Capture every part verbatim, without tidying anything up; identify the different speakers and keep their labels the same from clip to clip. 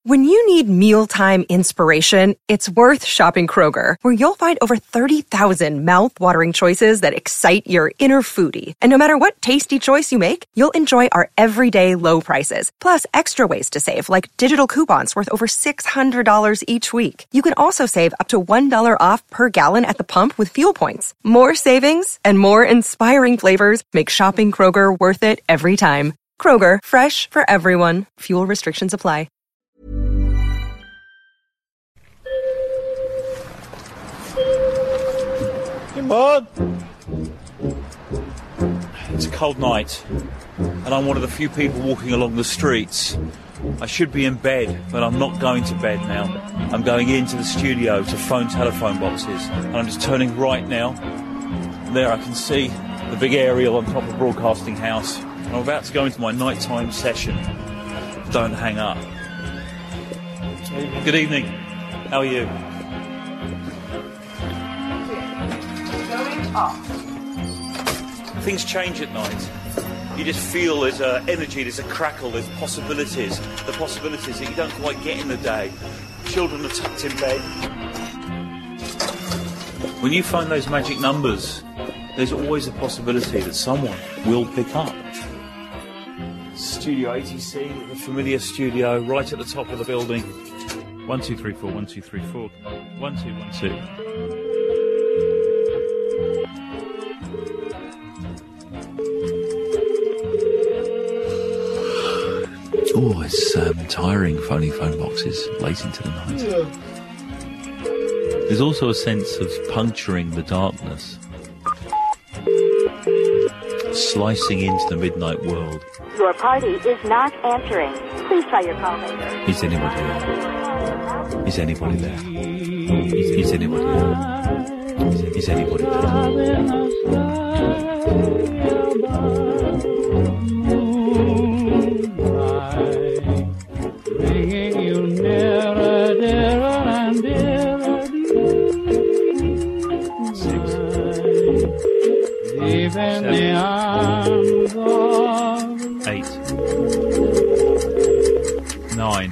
Speaker 1: When you need mealtime inspiration, it's worth shopping Kroger, where you'll find over thirty thousand mouth-watering choices that excite your inner foodie. And no matter what tasty choice you make, you'll enjoy our everyday low prices, plus extra ways to save, like digital coupons worth over six hundred dollars each week. You can also save up to one dollar off per gallon at the pump with fuel points. More savings and more inspiring flavors make shopping Kroger worth it every time. Kroger, fresh for everyone. Fuel restrictions apply.
Speaker 2: Bud. It's a cold night, and I'm one of the few people walking along the streets. I should be in bed, but I'm not going to bed now. I'm going into the studio to phone telephone boxes, and I'm just turning right now. There I can see the big aerial on top of Broadcasting House. I'm about to go into my nighttime session. Don't hang up. Good evening. How are you? Things change at night. You just feel there's a energy, there's a crackle, there's possibilities. The possibilities that you don't quite get in the day. Children are tucked in bed. When you find those magic numbers, there's always a possibility that someone will pick up. Studio A T C, the familiar studio, right at the top of the building. One, two, three, four, one, two, three, four. One, two, one, two. Oh, it's um, tiring phoning phone boxes late into the night. Yeah. There's also a sense of puncturing the darkness, slicing into the midnight world.
Speaker 3: Your party is not answering. Please try your call later.
Speaker 2: Is anybody there? Is anybody there? Is, is anybody there? Is, is anybody there? Seven, eight, nine,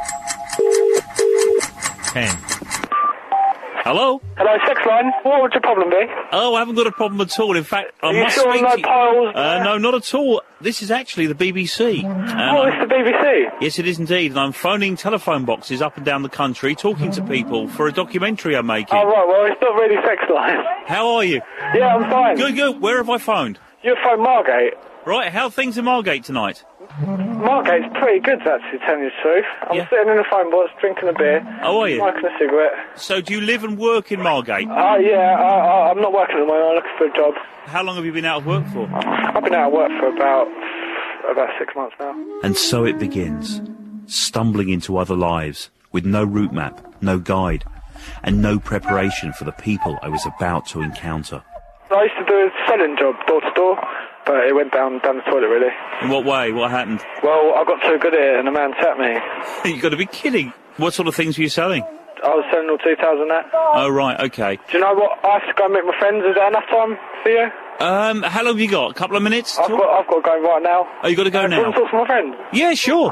Speaker 2: ten. Hello?
Speaker 4: Hello, sex line. What would your problem be?
Speaker 2: Oh, I haven't got a problem at all. In fact, I
Speaker 4: Are you
Speaker 2: must
Speaker 4: sure
Speaker 2: speak
Speaker 4: no
Speaker 2: to you.
Speaker 4: piles?
Speaker 2: Uh, no, not at all. This is actually the B B C. And
Speaker 4: Oh, it's the B B C?
Speaker 2: Yes, it is indeed. And I'm phoning telephone boxes up and down the country, talking to people for a documentary I'm making.
Speaker 4: Oh, right, well, it's not really sex line.
Speaker 2: How are you?
Speaker 4: Yeah, I'm fine.
Speaker 2: Good, good. Where have I phoned?
Speaker 4: You phoned Margate.
Speaker 2: Right, how are things in Margate tonight?
Speaker 4: Margate's pretty good, actually, telling you the truth. I'm
Speaker 2: Yeah.
Speaker 4: sitting in the phone box, drinking a beer.
Speaker 2: Oh, are you?
Speaker 4: Smoking a cigarette.
Speaker 2: So do you live and work in Margate?
Speaker 4: Oh, uh, yeah, I, I, I'm not working at the moment. I'm looking for a job.
Speaker 2: How long have you been out of work for?
Speaker 4: I've been out of work for about, about six months now.
Speaker 2: And so it begins, stumbling into other lives, with no route map, no guide, and no preparation for the people I was about to encounter.
Speaker 4: I used to do a selling job, door to door, but it went down down the toilet, really.
Speaker 2: In what way? What happened?
Speaker 4: Well, I got too good at it and a man tapped me.
Speaker 2: You've got to be kidding. What sort of things were you selling?
Speaker 4: I was selling all two thousand that.
Speaker 2: Oh, right, okay.
Speaker 4: Do you know what? I have to go and meet my friends. Is that enough time for you?
Speaker 2: Um, how long have you got? A couple of minutes?
Speaker 4: I've got, I've got to go right now.
Speaker 2: Oh, you got to go
Speaker 4: uh,
Speaker 2: now?
Speaker 4: Do you want to talk to my friend?
Speaker 2: Yeah, sure.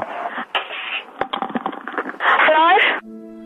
Speaker 3: Hello?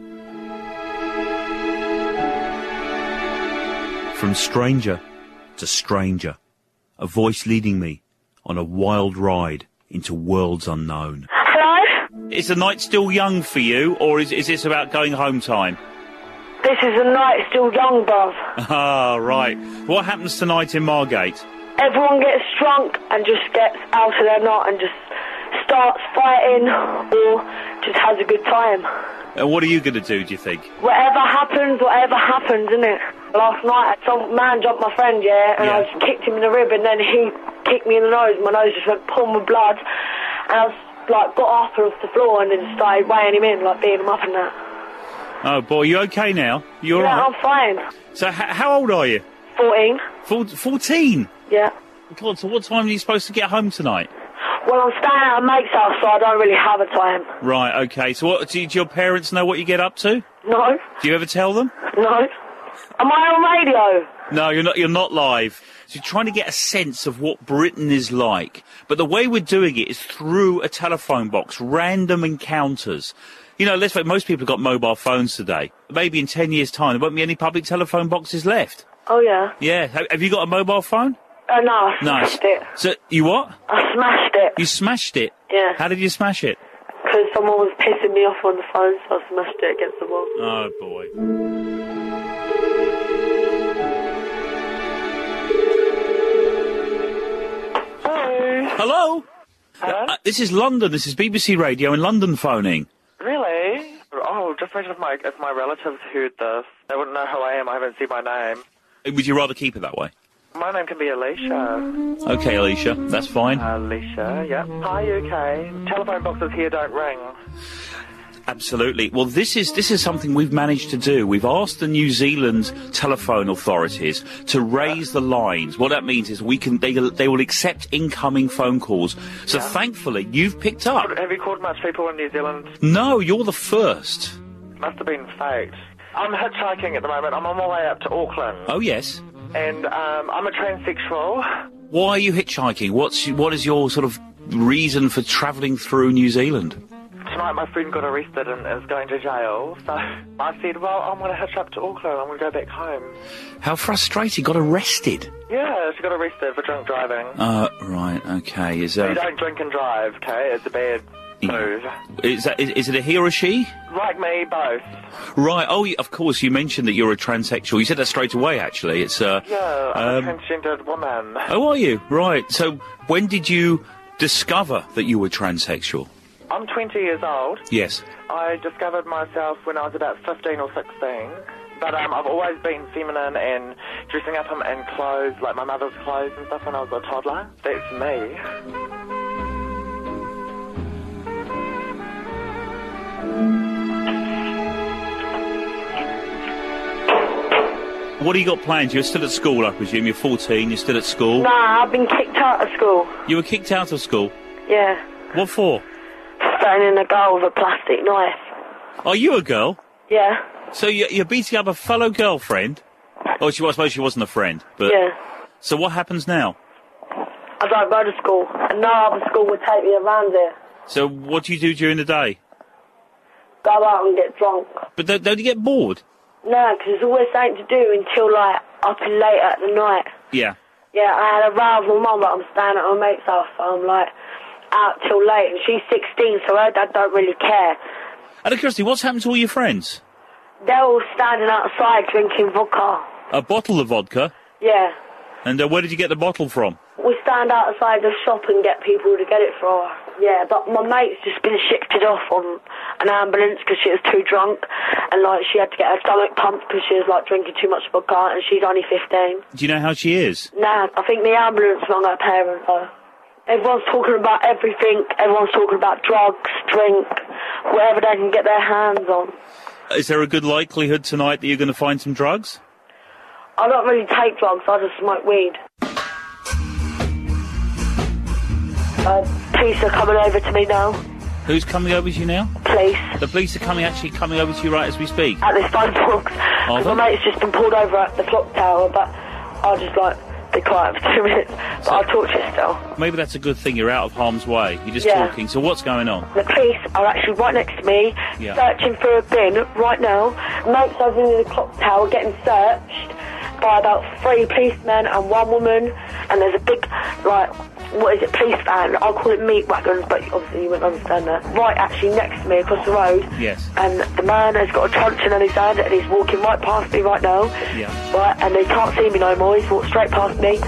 Speaker 2: From stranger to stranger, a voice leading me on a wild ride into worlds unknown.
Speaker 3: Hello?
Speaker 2: Is the night still young for you, or is, is this about going home time?
Speaker 3: This is a night still young, bruv.
Speaker 2: Ah, right. What happens tonight in Margate?
Speaker 3: Everyone gets drunk and just gets out of their knot and just starts fighting or just has a good time.
Speaker 2: And what are you going to do, do you think?
Speaker 3: Whatever happens, whatever happens, innit? Last night, some man jumped my friend, yeah, and
Speaker 2: Yeah.
Speaker 3: I just kicked him in the rib, and then he kicked me in the nose. My nose just went pulling with blood, and I was, like, got up off the floor and then started weighing him in, like, beating him up and that.
Speaker 2: Oh, boy, you okay now? You all
Speaker 3: Yeah,
Speaker 2: right?
Speaker 3: I'm fine.
Speaker 2: So, h- how old are you?
Speaker 3: fourteen.
Speaker 2: Four- fourteen?
Speaker 3: Yeah.
Speaker 2: God, so what time are you supposed to get home tonight?
Speaker 3: Well, I'm staying at a mate's house, so I don't really have a time.
Speaker 2: Right, okay. So what, do, do your parents know what you get up to?
Speaker 3: No.
Speaker 2: Do you ever tell them?
Speaker 3: No. Am I on radio?
Speaker 2: No, you're not. You're not live. So trying to get a sense of what Britain is like. But the way we're doing it is through a telephone box, random encounters. You know, let's face it, most people have got mobile phones today. Maybe in ten years' time, there won't be any public telephone boxes left.
Speaker 3: Oh, yeah.
Speaker 2: Yeah. Have, have you got a mobile phone?
Speaker 3: Uh, no, I
Speaker 2: Nice.
Speaker 3: smashed it.
Speaker 2: So, you what?
Speaker 3: I smashed it.
Speaker 2: You smashed it?
Speaker 3: Yeah.
Speaker 2: How did you smash it?
Speaker 3: Because someone was pissing me off on the phone, so I smashed it against the wall.
Speaker 2: Oh, boy.
Speaker 4: Hello.
Speaker 2: Hello?
Speaker 4: Hello?
Speaker 2: Uh, this is London. This is B B C Radio in London phoning.
Speaker 4: Really? Oh, just imagine if my, if my relatives heard this. They wouldn't know who I am. I haven't seen my name.
Speaker 2: Would you rather keep it that way?
Speaker 4: My name can be Alicia.
Speaker 2: Okay, Alicia, that's fine.
Speaker 4: Alicia, yeah. Hi, U K. Telephone boxes here don't ring.
Speaker 2: Absolutely. Well, this is this is something we've managed to do. We've asked the New Zealand telephone authorities to raise the lines. What that means is we can they they will accept incoming phone calls. So
Speaker 4: Yeah.
Speaker 2: thankfully, you've picked up.
Speaker 4: Have you called much people in New Zealand?
Speaker 2: No, you're the first.
Speaker 4: Must have been faked. I'm hitchhiking at the moment. I'm on my way up to Auckland.
Speaker 2: Oh yes.
Speaker 4: And um, I'm a transsexual.
Speaker 2: Why are you hitchhiking? What's what is your sort of reason for travelling through New Zealand?
Speaker 4: Tonight my friend got arrested and is going to jail. So I said, well, I'm going to hitch up to Auckland. I'm going to go back home.
Speaker 2: How frustrating! Got arrested.
Speaker 4: Yeah, she got arrested for drunk driving.
Speaker 2: Uh, right. Okay. Is
Speaker 4: You
Speaker 2: uh,
Speaker 4: don't drink and drive, okay? It's a bad move.
Speaker 2: is that is, is it a he or a she?
Speaker 4: Like me, both.
Speaker 2: Right. Oh, y- of course. You mentioned that you're a transsexual. You said that straight away. Actually, it's uh.
Speaker 4: Yeah, I'm
Speaker 2: Um,
Speaker 4: a transgendered woman.
Speaker 2: Oh, are you? Right. So, when did you discover that you were transsexual?
Speaker 4: I'm twenty years old.
Speaker 2: Yes.
Speaker 4: I discovered myself when I was about fifteen or sixteen. But um, I've always been feminine and dressing up in, in clothes, like my mother's clothes and stuff when I was a toddler. That's me.
Speaker 2: What do you got planned? You're still at school, I presume. You're fourteen. You're still at school.
Speaker 3: Nah, I've been kicked out of school.
Speaker 2: You were kicked out of school.
Speaker 3: Yeah.
Speaker 2: What for?
Speaker 3: Standing in a girl with a plastic knife.
Speaker 2: Are you a girl?
Speaker 3: Yeah.
Speaker 2: So you're, you're beating up a fellow girlfriend? Oh, she, I suppose she wasn't a friend. But
Speaker 3: Yeah.
Speaker 2: So what happens now?
Speaker 3: I don't go to school, and no other school would take me around here.
Speaker 2: So what do you do during the day?
Speaker 3: Go out and get drunk.
Speaker 2: But don't, don't you get bored?
Speaker 3: No, because there's always something to do until, like, up and late at the night.
Speaker 2: Yeah.
Speaker 3: Yeah, I had a row with my mum, but I'm staying at my mate's house, so I'm, like, out till late. And she's sixteen, so her dad don't really care.
Speaker 2: Out of curiosity, what's happened to all your friends?
Speaker 3: They're all standing outside drinking vodka.
Speaker 2: A bottle of vodka?
Speaker 3: Yeah.
Speaker 2: And uh, where did you get the bottle from?
Speaker 3: We stand outside the shop and get people to get it for her. Yeah, but my mate's just been shifted off on an ambulance because she was too drunk, and like she had to get her stomach pumped because she was like drinking too much vodka, and she's only fifteen.
Speaker 2: Do you know how she is?
Speaker 3: Nah, I think the ambulance rang her parents though. Everyone's talking about everything. Everyone's talking about drugs, drink, whatever they can get their hands on.
Speaker 2: Is there a good likelihood tonight that you're going to find some drugs?
Speaker 3: I don't really take drugs. I just smoke weed. Uh, police are coming over to me now.
Speaker 2: Who's coming over to you now?
Speaker 3: Police.
Speaker 2: The police are coming, actually coming over to you right as we speak.
Speaker 3: At this phone box.
Speaker 2: Are
Speaker 3: My
Speaker 2: they?
Speaker 3: mate's just been pulled over at the clock tower, but I'll just like be quiet for two minutes. But
Speaker 2: So-
Speaker 3: I'll talk to you still.
Speaker 2: Maybe that's a good thing. You're out of harm's way. You're just
Speaker 3: Yeah.
Speaker 2: talking. So what's going on?
Speaker 3: The police are actually right next to me,
Speaker 2: Yeah.
Speaker 3: searching for a bin right now. Mate's over in the clock tower getting searched by about three policemen and one woman. And there's a big, like, what is it, police van? I'll call it meat wagons, but obviously you wouldn't understand that. Right actually next to me across the road.
Speaker 2: Yes.
Speaker 3: And the man has got a truncheon in his hand and he's walking right past me right now.
Speaker 2: Yeah.
Speaker 3: Right, and they can't see me no more. He's walked straight past me.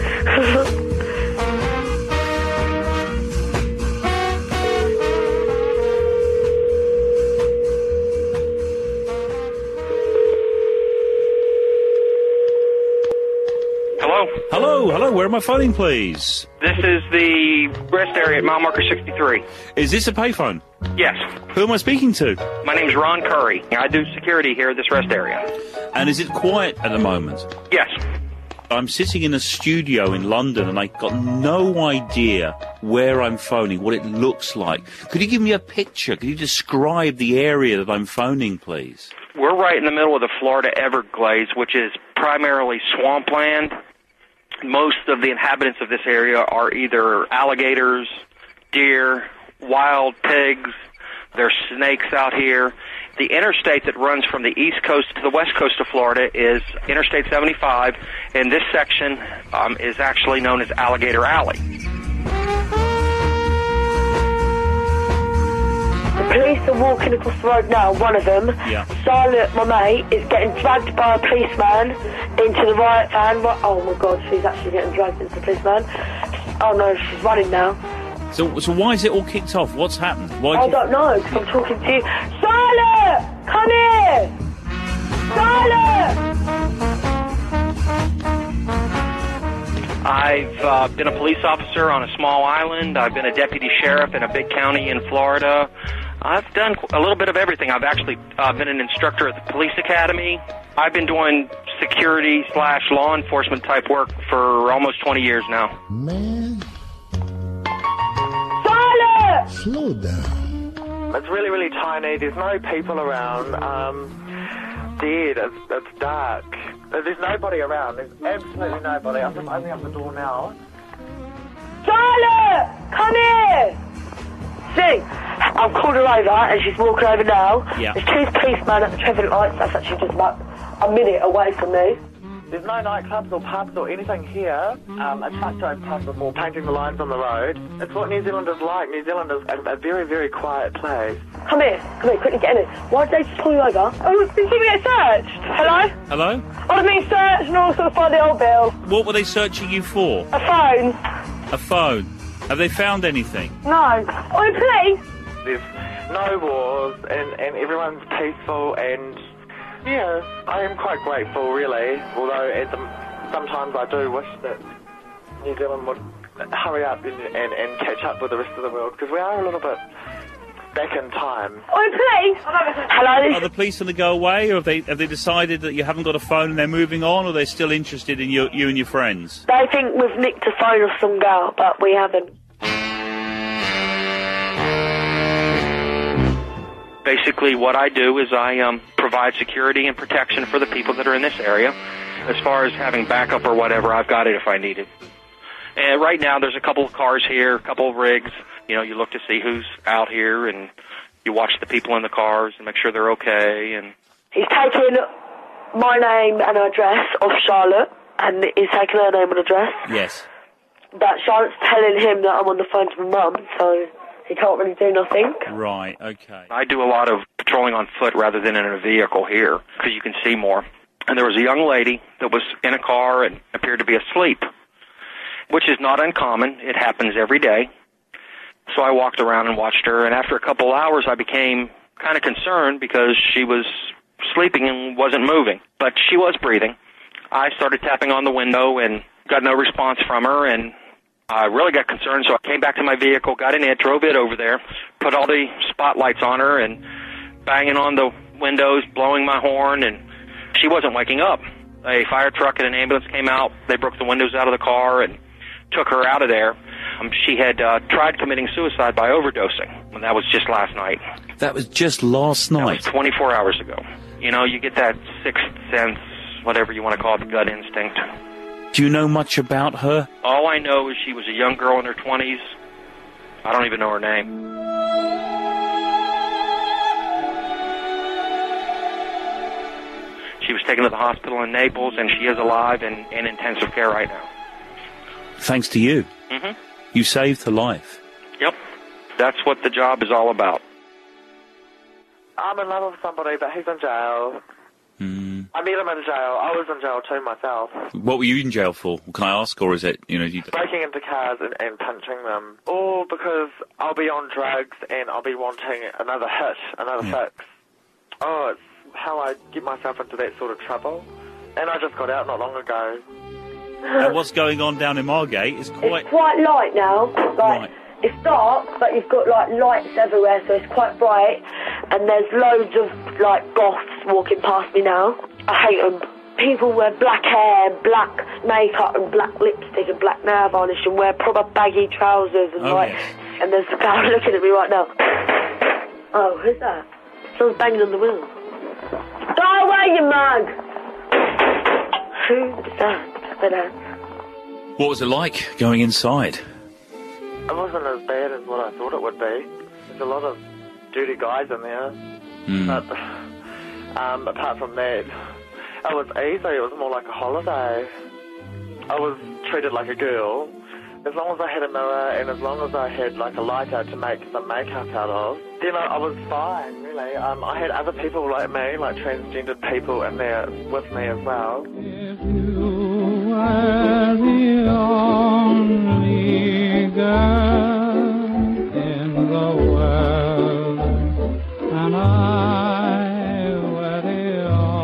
Speaker 5: Hello.
Speaker 2: Hello, hello. Where am I phoning, please?
Speaker 5: This is the rest area at mile marker sixty-three.
Speaker 2: Is this a payphone?
Speaker 5: Yes.
Speaker 2: Who am I speaking to?
Speaker 5: My name's Ron Curry. I do security here at this rest area.
Speaker 2: And is it quiet at the moment?
Speaker 5: Yes.
Speaker 2: I'm sitting in a studio in London and I've got no idea where I'm phoning, what it looks like. Could you give me a picture? Could you describe the area that I'm phoning, please?
Speaker 5: We're right in the middle of the Florida Everglades, which is primarily swampland. Most of the inhabitants of this area are either alligators, deer, wild pigs. There's snakes out here. The interstate that runs from the east coast to the west coast of Florida is Interstate seventy-five, and this section um, is actually known as Alligator Alley.
Speaker 3: The police are walking across the road now, one of them.
Speaker 2: Yeah.
Speaker 3: Charlotte, my mate, is getting dragged by a policeman into the riot van. Oh my god, she's actually getting dragged into the policeman. Oh no, she's running now.
Speaker 2: So, so why is it all kicked off? What's happened? Why
Speaker 3: I
Speaker 2: do you...
Speaker 3: don't know, because I'm talking to you. Charlotte! Come here! Charlotte!
Speaker 5: I've uh, been a police officer on a small island. I've been a deputy sheriff in a big county in Florida. I've done a little bit of everything. I've actually uh, been an instructor at the police academy. I've been doing security slash law enforcement type work for almost twenty years now.
Speaker 6: Man,
Speaker 3: Charlotte!
Speaker 6: slow down.
Speaker 4: It's really, really tiny. There's no people around. Um, dead. It's, it's dark. There's nobody around. There's absolutely nobody. I'm just opening up the door now.
Speaker 3: Charlotte! Come here! See, I've called her over and she's walking over now.
Speaker 2: Yeah.
Speaker 3: There's two policemen at the traffic lights. That's actually just about a minute away from me.
Speaker 4: There's no nightclubs or pubs or anything here. Um, a truck drove past before painting the lines on the road. It's what New Zealand is like. New Zealand is a, a very, very quiet place.
Speaker 3: Come here. Come here, quickly get in it. Why did they just pull you over? Oh, did you get searched? Hello?
Speaker 2: Hello?
Speaker 3: I've been searched and also find the old bill.
Speaker 2: What were they searching you for?
Speaker 3: A phone.
Speaker 2: A phone. Have they found anything?
Speaker 3: No. Oh, please.
Speaker 4: There's no wars and, and everyone's peaceful and, yeah, I am quite grateful, really. Although at the, sometimes I do wish that New Zealand would hurry up and, and, and catch up with the rest of the world, because we are a little bit back in time.
Speaker 3: Oh, please. Hello?
Speaker 2: Are the police going to go away, or have they have they decided that you haven't got a phone and they're moving on, or they're still interested in you, you and your friends?
Speaker 3: They think we've nicked a phone of some girl, but we haven't.
Speaker 5: Basically, what I do is I um, provide security and protection for the people that are in this area. As far as having backup or whatever, I've got it if I need it. And right now, there's a couple of cars here, a couple of rigs. You know, you look to see who's out here, and you watch the people in the cars and make sure they're okay. And
Speaker 3: He's taken my name and address off Charlotte, and he's taken her name and address.
Speaker 2: Yes.
Speaker 3: But Charlotte's telling him that I'm on the phone to my mum, so he can't really do nothing.
Speaker 2: Right, okay.
Speaker 5: I do a lot of patrolling on foot rather than in a vehicle here, because you can see more. And there was a young lady that was in a car and appeared to be asleep, which is not uncommon. It happens every day. So I walked around and watched her, and after a couple hours, I became kind of concerned because she was sleeping and wasn't moving. But she was breathing. I started tapping on the window and got no response from her, and I really got concerned, so I came back to my vehicle, got in it, drove it over there, put all the spotlights on her, and banging on the windows, blowing my horn, and she wasn't waking up. A fire truck and an ambulance came out. They broke the windows out of the car and took her out of there. Um, she had uh, tried committing suicide by overdosing, and that was just last night.
Speaker 2: That was just last night?
Speaker 5: That was twenty-four hours ago. You know, you get that sixth sense, whatever you want to call it, the gut instinct.
Speaker 2: Do you know much about her?
Speaker 5: All I know is she was a young girl in her twenties. I don't even know her name. She was taken to the hospital in Naples, and she is alive and in intensive care right now.
Speaker 2: Thanks to you.
Speaker 5: Mm-hmm.
Speaker 2: You saved her life.
Speaker 5: Yep. That's what the job is all about.
Speaker 4: I'm in love with somebody, but he's in jail.
Speaker 2: Mm.
Speaker 4: I met him in jail. I was in jail too myself.
Speaker 2: What were you in jail for? Can I ask, or is it, you know... You...
Speaker 4: Breaking into cars and, and punching them. All because I'll be on drugs and I'll be wanting another hit, another
Speaker 2: Yeah.
Speaker 4: fix. Oh, it's how I get myself into that sort of trouble. And I just got out not long ago.
Speaker 2: And what's going on down in Margate is quite...
Speaker 3: It's quite light now. Like,
Speaker 2: Right.
Speaker 3: It's dark, but you've got, like, lights everywhere, so it's quite bright. And there's loads of, like, goths walking past me now. I hate them. People wear black hair, black makeup, and black lipstick, and black nail varnish, and wear proper baggy trousers, and,
Speaker 2: Oh,
Speaker 3: like...
Speaker 2: yes.
Speaker 3: And there's a guy looking at me right now. Oh, who's that? Someone's banging on the wheel. Go away, you mug! Who is that? I don't know.
Speaker 2: What was it like going inside?
Speaker 4: It wasn't as bad as what I thought it would be. There's a lot of dirty guys in there.
Speaker 2: Mm.
Speaker 4: But um, apart from that, it was easy. It was more like a holiday. I was treated like a girl. As long as I had a mirror and as long as I had like a lighter to make some makeup out of, then I, I was fine, really. Um, I had other people like me, like transgendered people in there with me as well.
Speaker 7: If you were the only girl in the world, and I were the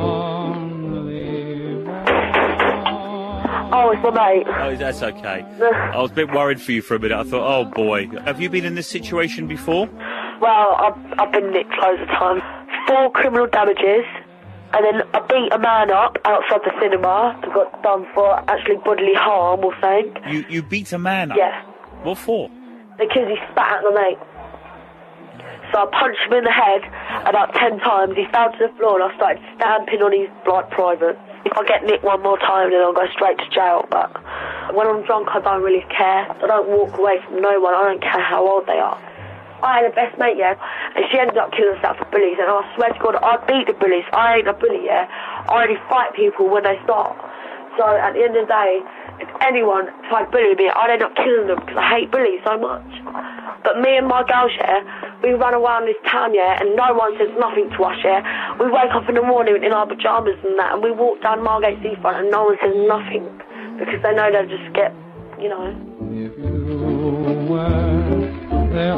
Speaker 7: only boy.
Speaker 3: Oh, it's my mate.
Speaker 2: Oh, that's okay. I was a bit worried for you for a minute. I thought, oh boy. Have you been in this situation before?
Speaker 3: Well, I've, I've been nicked loads of times. Four criminal damages, and then I beat a man up outside the cinema and got done for actually bodily harm or something.
Speaker 2: You you beat a man up?
Speaker 3: Yeah.
Speaker 2: What for?
Speaker 3: Because he spat at my mate. So I punched him in the head about ten times. He fell to the floor and I started stamping on his blood private. If I get nicked one more time, then I'll go straight to jail. But when I'm drunk, I don't really care. I don't walk away from no one. I don't care how old they are. I had a best mate, yeah, and she ended up killing herself for bullies, and I swear to God, I beat the bullies. I ain't a bully, yeah. I only fight people when they start. So at the end of the day, if anyone tried bullying me, I'd end up killing them because I hate bullies so much. But me and my girls, yeah, we run around this town, yeah, and no one says nothing to us, yeah. We wake up in the morning in our pyjamas and that, and we walk down Margate Seafront and no one says nothing because they know they'll just get, you know.
Speaker 7: If you were the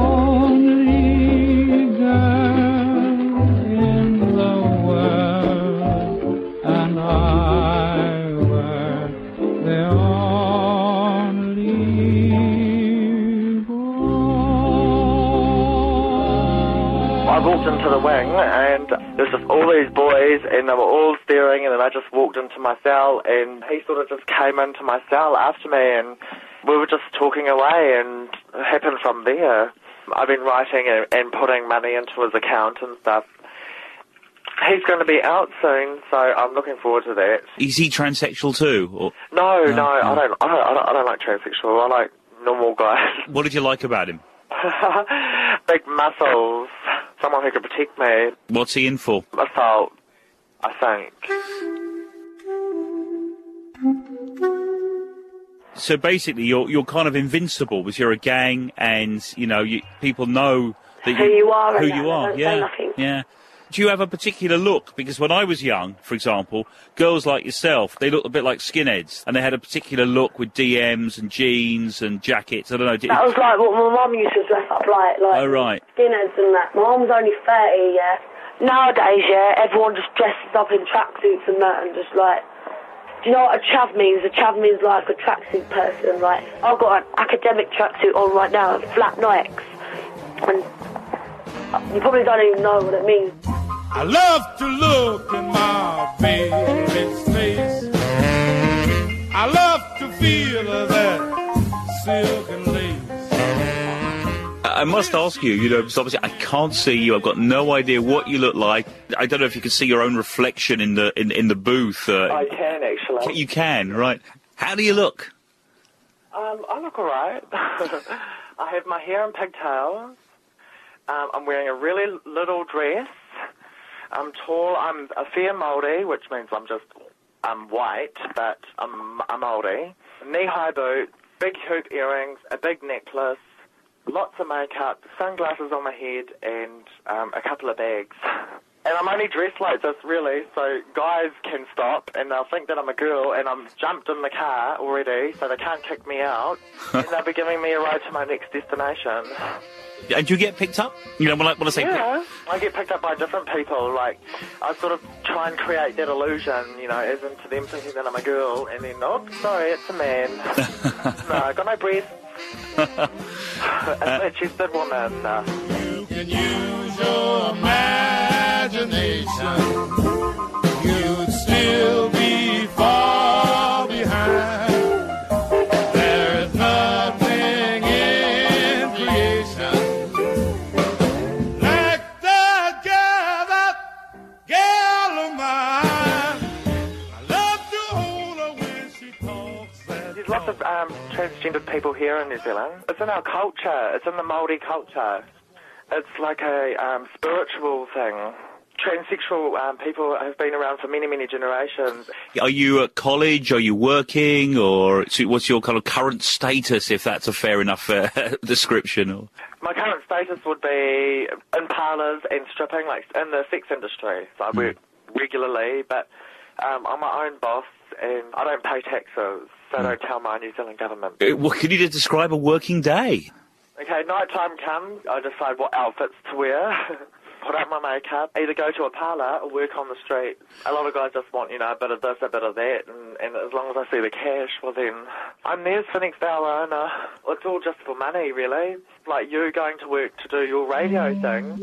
Speaker 7: only girl in the world, and I were the only boy.
Speaker 4: I walked into the wing and there's just all these boys and they were all staring, and then I just walked into my cell and he sort of just came into my cell after me and we were just talking away, and it happened from there. I've been writing and, and putting money into his account and stuff. He's going to be out soon, so I'm looking forward to that.
Speaker 2: Is he transsexual too? Or?
Speaker 4: No, no,
Speaker 2: no,
Speaker 4: I,
Speaker 2: no.
Speaker 4: don't, I don't. I don't. I don't like transsexual. I like normal guys.
Speaker 2: What did you like about him?
Speaker 4: Big muscles. Someone who could protect me.
Speaker 2: What's he in for?
Speaker 4: Assault, I think.
Speaker 2: So basically, you're you're kind of invincible because you're a gang, and you know you, people know that
Speaker 3: Who you are
Speaker 2: Who
Speaker 3: and
Speaker 2: you
Speaker 3: that,
Speaker 2: are?
Speaker 3: they don't
Speaker 2: Yeah,
Speaker 3: say nothing.
Speaker 2: yeah. Do you have a particular look? Because when I was young, for example, girls like yourself, they looked a bit like skinheads, and they had a particular look with D Ms and jeans and jackets. I don't know. Did,
Speaker 3: That was like what my mum used to dress up like, like
Speaker 2: Oh, right.
Speaker 3: skinheads and that. My mum's only thirty, yeah. Nowadays, yeah, everyone just dresses up in tracksuits and that, and just like. Do you know what a chav means? A chav means like a tracksuit person. Like I've got an academic tracksuit on right now, flat Nikes, and you probably don't even know what it means.
Speaker 7: I love to look in my baby's face. I love to feel that silk and lace.
Speaker 2: I must ask you, you know, because obviously I can't see you. I've got no idea what you look like. I don't know if you can see your own reflection in the in, in the booth. Uh,
Speaker 4: I can actually.
Speaker 2: You can, right? How do you look?
Speaker 4: Um, I look alright. I have my hair in pigtails. Um, I'm wearing a really little dress. I'm tall. I'm a fair Māori, which means I'm just I'm white, but I'm a Māori. Knee-high boots, big hoop earrings, a big necklace, lots of makeup, sunglasses on my head, and um, a couple of bags. And I'm only dressed like this, really, so guys can stop and they'll think that I'm a girl, and I'm jumped in the car already, so they can't kick me out, and they'll be giving me a ride to my next destination.
Speaker 2: And do you get picked up? You know, when I, when I say
Speaker 4: Yeah, I get picked up by different people. Like, I sort of try and create that illusion, you know, as into them thinking that I'm a girl, and then, oh, sorry, it's a man. No, I got no breasts. It's a chested woman. No.
Speaker 7: You can use your imagination. You'd still be far behind. There is nothing in creation like that girl, that girl of mine. I love to hold her when she talks.
Speaker 4: There's lots of um, transgender people here in New Zealand. It's in our culture. It's in the Māori culture. It's like a um, spiritual thing. Transsexual um, people have been around for many, many generations.
Speaker 2: Are you at college? Are you working? Or what's your kind of current status, if that's a fair enough uh, description? Or?
Speaker 4: My current status would be in parlours and stripping, like in the sex industry. So I work mm. regularly, but um, I'm my own boss and I don't pay taxes, so mm. I don't tell my New Zealand government.
Speaker 2: Uh, well, can you just describe a working day?
Speaker 4: Okay, night time comes, I decide what outfits to wear. Put up my makeup, either go to a parlour or work on the street. A lot of guys just want, you know, a bit of this, a bit of that, and, and as long as I see the cash, well then, I'm theirs for next hour, and uh, it's all just for money, really. Like you going to work to do your radio thing.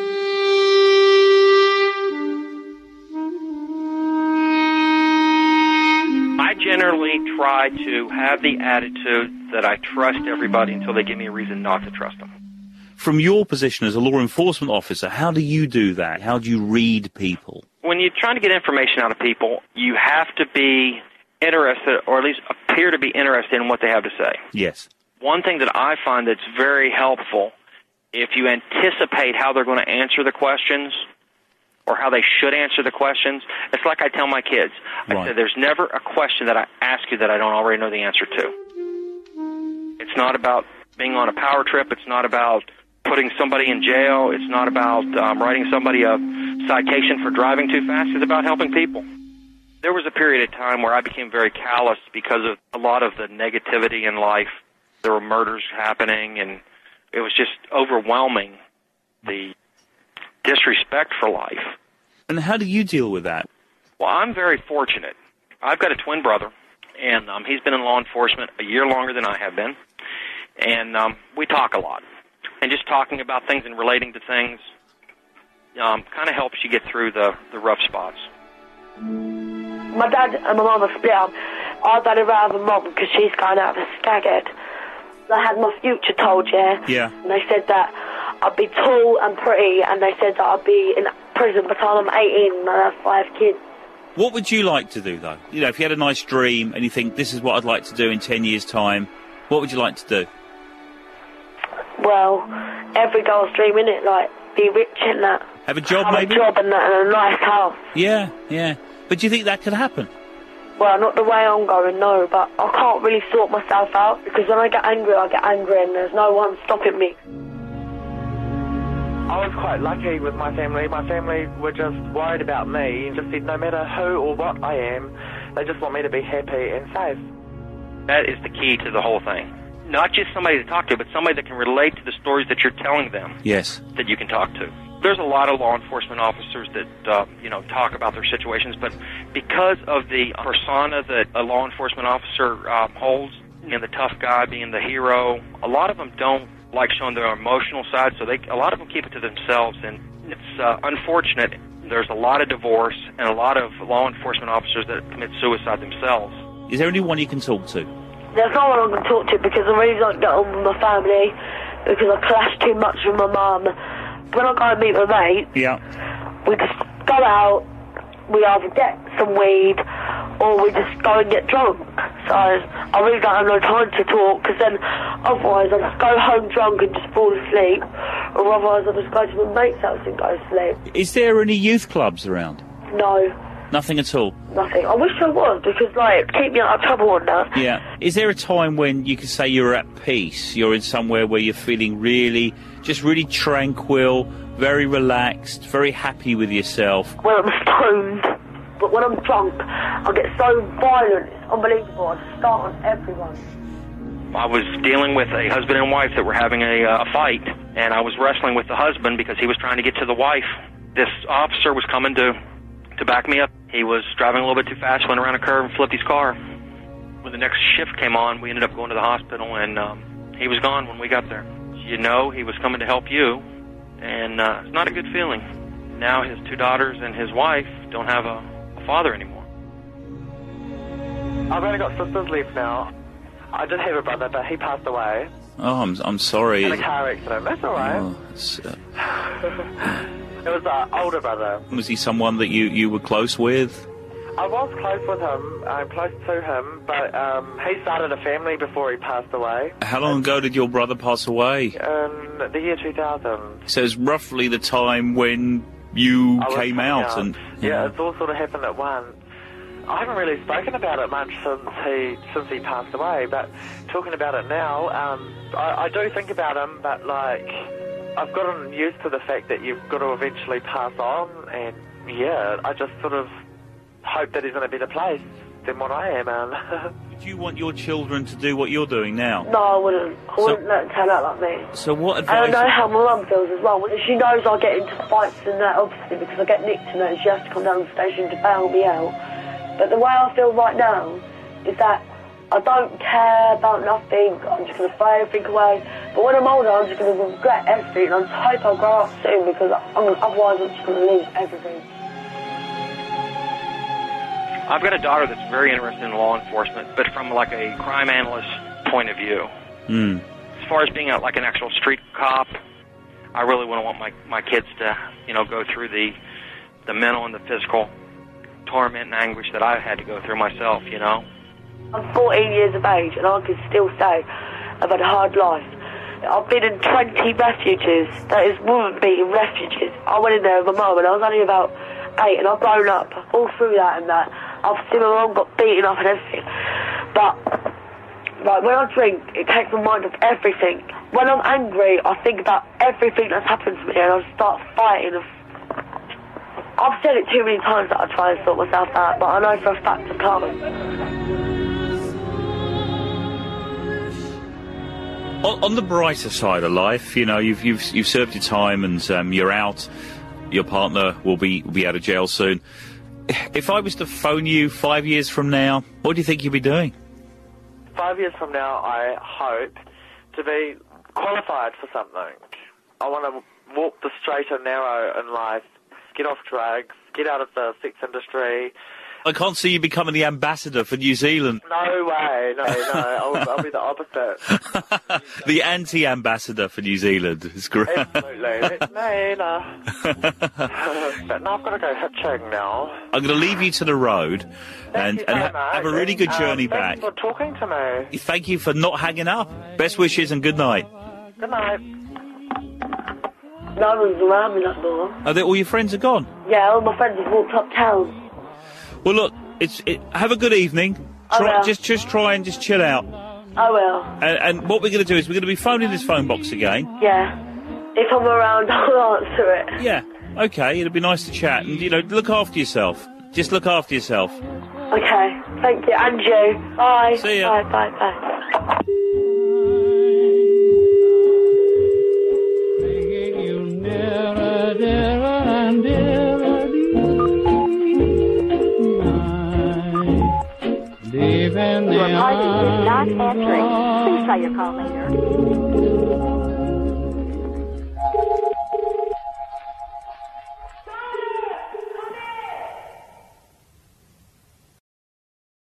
Speaker 5: I generally try to have the attitude that I trust everybody until they give me a reason not to trust them.
Speaker 2: From your position as a law enforcement officer, how do you do that? How do you read people?
Speaker 5: When you're trying to get information out of people, you have to be interested, or at least appear to be interested in what they have to say.
Speaker 2: Yes.
Speaker 5: One thing that I find that's very helpful, if you anticipate how they're going to answer the questions or how they should answer the questions, it's like I tell my kids. I
Speaker 2: Right.
Speaker 5: say there's never a question that I ask you that I don't already know the answer to. It's not about being on a power trip. It's not about putting somebody in jail. It's not about um, writing somebody a citation for driving too fast. It's about helping people. There was a period of time where I became very callous because of a lot of the negativity in life. There were murders happening, and it was just overwhelming, the disrespect for life.
Speaker 2: And how do you deal with that?
Speaker 5: Well, I'm very fortunate. I've got a twin brother, and um, he's been in law enforcement a year longer than I have been, and um, we talk a lot. And just talking about things and relating to things um, kind of helps you get through the, the rough spots.
Speaker 3: My dad and my mum are split up. I've had a row with my mum because she's going out of a skaghead. I had my future told, yeah?
Speaker 2: Yeah.
Speaker 3: And they said that I'd be tall and pretty, and they said that I'd be in prison by the time I'm eighteen and I have five kids.
Speaker 2: What would you like to do, though? You know, if you had a nice dream and you think, this is what I'd like to do in ten years' time, what would you like to do?
Speaker 3: Well, every girl's dream, innit? Like, be rich in that.
Speaker 2: Have a job,
Speaker 3: have
Speaker 2: maybe?
Speaker 3: Have a job and, that, and a nice house.
Speaker 2: Yeah, yeah. But do you think that could happen?
Speaker 3: Well, not the way I'm going, no, but I can't really sort myself out, because when I get angry, I get angry, and there's no one stopping me.
Speaker 4: I was quite lucky with my family. My family were just worried about me and just said no matter who or what I am, they just want me to be happy and safe.
Speaker 5: That is the key to the whole thing. Not just somebody to talk to, but somebody that can relate to the stories that you're telling them.
Speaker 2: Yes.
Speaker 5: That you can talk to. There's a lot of law enforcement officers that, uh, you know, talk about their situations, but because of the persona that a law enforcement officer uh, holds, you know, the tough guy being the hero, a lot of them don't like showing their emotional side, so they a lot of them keep it to themselves, and it's uh, unfortunate. There's a lot of divorce and a lot of law enforcement officers that commit suicide themselves.
Speaker 2: Is there anyone you can talk to?
Speaker 3: There's no one I can talk to because I really don't get on with my family because I clash too much with my mum. When I go and meet my mate,
Speaker 2: yeah,
Speaker 3: we just go out, we either get some weed or we just go and get drunk. So I really don't have no time to talk because then otherwise I just go home drunk and just fall asleep, or otherwise I just go to my mate's house and go to sleep.
Speaker 2: Is there any youth clubs around?
Speaker 3: No.
Speaker 2: Nothing at all?
Speaker 3: Nothing. I wish there was, because, like, keep me out of trouble and that.
Speaker 2: Yeah. Is there a time when you can say you're at peace, you're in somewhere where you're feeling really, just really tranquil, very relaxed, very happy with yourself?
Speaker 3: When I'm stoned, but when I'm drunk, I get so violent, it's unbelievable. I just start on everyone.
Speaker 5: I was dealing with a husband and wife that were having a, uh, a fight, and I was wrestling with the husband because he was trying to get to the wife. This officer was coming to to back me up. He was driving a little bit too fast, went around a curve and flipped his car. When the next shift came on, we ended up going to the hospital, and um, he was gone when we got there. You know he was coming to help you, and uh, it's not a good feeling. Now his two daughters and his wife don't have a, a father anymore.
Speaker 4: I've only got sisters left now. I did have a brother, but he passed away.
Speaker 2: Oh, I'm I'm sorry.
Speaker 4: In a car accident. That's all right.
Speaker 2: Oh, it's, uh...
Speaker 4: It was an older brother.
Speaker 2: Was he someone that you, you were close with?
Speaker 4: I was close with him. I'm close to him, but um, he started a family before he passed away.
Speaker 2: How long ago did your brother pass away?
Speaker 4: In the year two thousand.
Speaker 2: So it's roughly the time when you
Speaker 4: I was
Speaker 2: came
Speaker 4: coming
Speaker 2: out,
Speaker 4: out.
Speaker 2: and
Speaker 4: Yeah, it's all sort of happened at once. I haven't really spoken about it much since he since he passed away, but talking about it now, um, I, I do think about him, but like I've gotten used to the fact that you've got to eventually pass on, and yeah, I just sort of hope that he's in a better place than what I am in.
Speaker 2: Would you want your children to do what you're doing now?
Speaker 3: No, I wouldn't. I
Speaker 2: So-
Speaker 3: wouldn't let it turn out like me.
Speaker 2: So what
Speaker 3: And I
Speaker 2: advice...
Speaker 3: know how my mum feels as well. She knows I get into fights and that, obviously, because I get nicked and that, and she has to come down to the station to bail me out. But the way I feel right now is that I don't care about nothing. I'm just going to throw everything away. But when I'm older, I'm just going to regret everything. And I just hope I'll grow up soon, because I'm, otherwise I'm just going to lose everything.
Speaker 5: I've got a daughter that's very interested in law enforcement, but from like a crime analyst point of view.
Speaker 2: Mm.
Speaker 5: As far as being a, like an actual street cop, I really wouldn't want my, my kids to, you know, go through the the mental and the physical torment and anguish that I had to go through myself, you know.
Speaker 3: I'm fourteen years of age, and I can still say I've had a hard life. I've been in twenty refuges. That is women beating refuges. I went in there with my mum, and I was only about eight, and I've grown up all through that and that. I've seen my mum got beaten up and everything. But, like, when I drink, it takes my mind off everything. When I'm angry, I think about everything that's happened to me, and I start fighting. I've said it too many times that I try and sort myself out, but I know for a fact I can't.
Speaker 2: On, on the brighter side of life, you know, you've you've you've served your time and um, you're out. Your partner will be will be out of jail soon. If I was to phone you five years from now, what do you think you'd be doing?
Speaker 4: Five years from now, I hope to be qualified for something. I want to walk the straight and narrow in life, get off drugs, get out of the sex industry.
Speaker 2: I can't see you becoming the ambassador for New Zealand.
Speaker 4: No way, no, no, I'll, I'll be the opposite.
Speaker 2: The anti-ambassador for New Zealand. It's great.
Speaker 4: Absolutely, that's me, no. But now I've got to go hitching now.
Speaker 2: I'm going to leave you to the road and,
Speaker 4: Thank you
Speaker 2: and
Speaker 4: so
Speaker 2: ha-
Speaker 4: much.
Speaker 2: have a really good
Speaker 4: Um,
Speaker 2: journey back.
Speaker 4: Thanks for talking to me.
Speaker 2: Thank you for not hanging up. Best wishes and good night.
Speaker 4: Good night.
Speaker 3: No one's around me that more.
Speaker 2: Are they, all your friends are gone?
Speaker 3: Yeah, all my friends have walked uptown.
Speaker 2: Well, look, it's it, have a good evening.
Speaker 3: I
Speaker 2: Try,
Speaker 3: will.
Speaker 2: just just try and just chill out.
Speaker 3: I will.
Speaker 2: And, and what we're going to do is we're going to be phoning this phone box again.
Speaker 3: Yeah. If I'm around, I'll answer it.
Speaker 2: Yeah. Okay. It'll be nice to chat, and you know, look after yourself. Just look after yourself.
Speaker 3: Okay. Thank you. And you. Bye.
Speaker 2: See ya.
Speaker 3: Bye, bye, bye.
Speaker 8: Your party is not answering. Please try your call later.